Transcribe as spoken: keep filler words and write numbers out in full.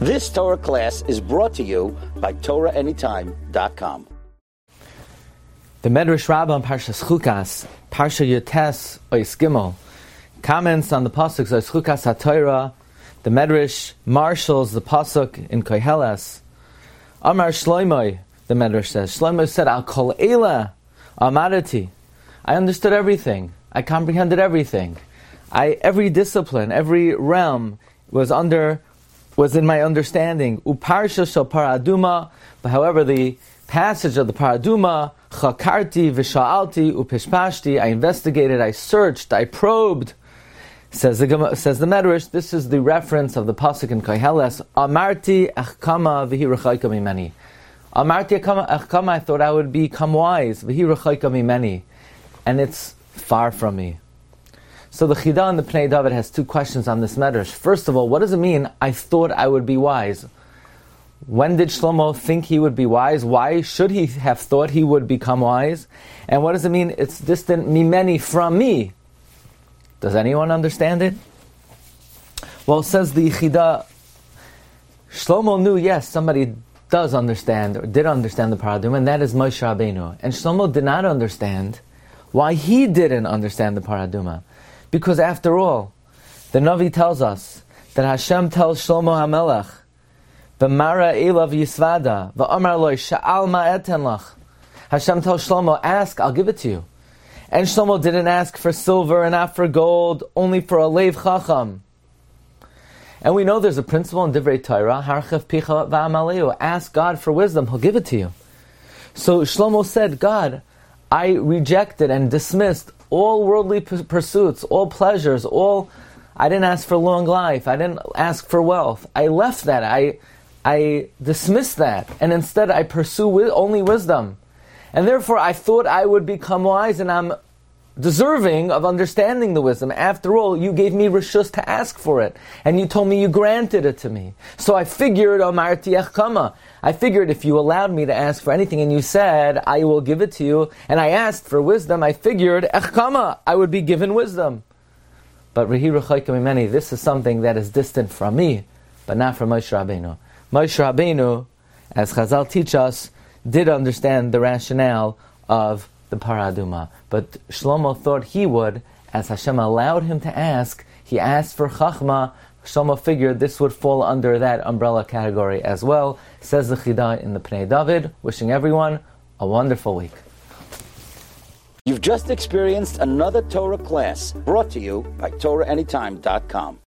This Torah class is brought to you by Torah Anytime dot com. The Medrash Rabbah on Parshas Chukas, Parsha Yotes Ois Gimel, comments on the pasuk Ois Chukas HaTorah. The Medrash marshals the pasuk in Koheles. Amar Shloimeh, the Medrash says, Shloimeh said, Al Kol Eila Amarati. I understood everything. I comprehended everything. I every discipline, every realm was under was in my understanding. Uparsha shel Paraduma, but however the passage of the Paraduma, Chakarti v'sha'alti upishpashti, I investigated, I searched, I probed. Says the says the Medrash, this is the reference of the pasuk in Koheles. Amarti echkama v'hi rechaika mimeni. Amarti echkama, I thought I would become wise. V'hi rechaika mimeni, and it's far from me. So the Chidah in the Pnei David has two questions on this Medrash. First of all, what does it mean, I thought I would be wise? When did Shlomo think he would be wise? Why should he have thought he would become wise? And what does it mean, it's distant mimeni, from me? Does anyone understand it? Well, says the Chidah, Shlomo knew, yes, somebody does understand, or did understand the Paraduma, and that is Moshe Rabbeinu. And Shlomo did not understand why he didn't understand the Paraduma. Because after all, the Navi tells us that Hashem tells Shlomo HaMelech, V'mara elav yisvada, v'amar loy sha'al ma'eten lach. Hashem tells Shlomo, ask, I'll give it to you. And Shlomo didn't ask for silver and not for gold, only for a leiv chacham. And we know there's a principle in Divrei Torah, harchef picha v'amaleu, ask God for wisdom, He'll give it to you. So Shlomo said, God, I rejected and dismissed all worldly p- pursuits, all pleasures, all, I didn't ask for long life, I didn't ask for wealth. I left that, I I dismissed that, and instead I pursue wi- only wisdom. And therefore I thought I would become wise, and I'm deserving of understanding the wisdom. After all, you gave me reshus to ask for it, and you told me you granted it to me. So I figured, Omarti echkama, I figured if you allowed me to ask for anything, and you said, I will give it to you, and I asked for wisdom, I figured, echkama, I would be given wisdom. But Rehi Rechaika Mimeni, this is something that is distant from me, but not from Moshe Rabbeinu. Moshe Rabbeinu, as Chazal teach us, did understand the rationale of the Paraduma. But Shlomo thought he would, as Hashem allowed him to ask. He asked for Chachma. Shlomo figured this would fall under that umbrella category as well. Says the Chidah in the Pnei David, wishing everyone a wonderful week. You've just experienced another Torah class brought to you by Torah Anytime dot com.